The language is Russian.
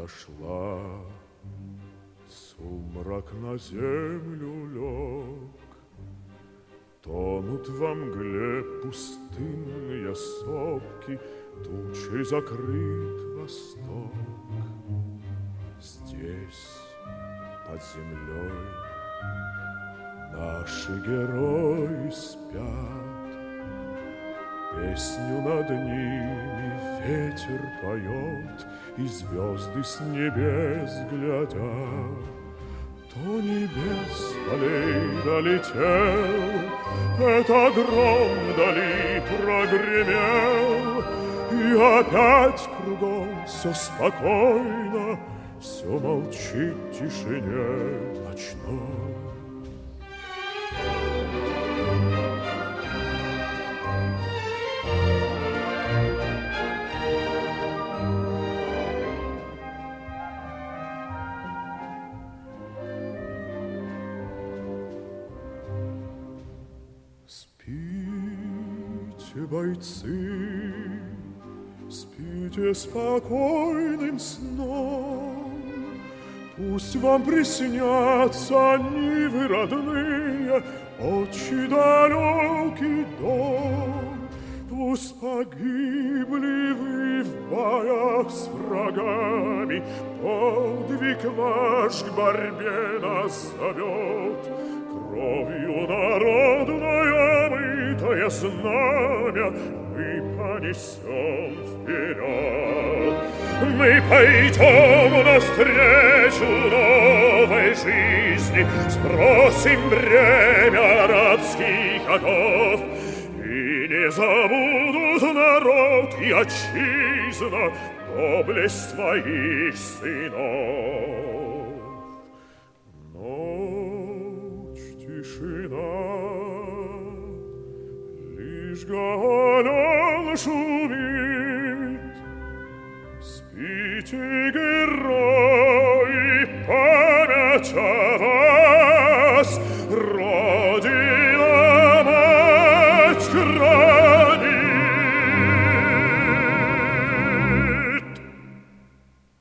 сошла, сумрак на землю лег, тонут во мгле пустынные сопки, тучей закрыт восток. Здесь, под землей, наши герои спят, песню над ними ветер поет, и звезды с небес глядят. То небес полей долетел, это гром вдали прогремел, и опять кругом все спокойно, все молчит в тишине ночной. Спите, бойцы, спите спокойным сном, пусть вам приснятся нивы родные, отчий далекий дом. Пусть погибли вы в боях с врагами, подвиг ваш к борьбе нас зовет. Кровью народное мытое знамя мы понесем вперед. Мы пойдем навстречу новой жизни, сбросим бремя рабских оков, и не забудут народ и отчизна доблесть своих сынов. Тишина, лишь гален шумит, спите, герой.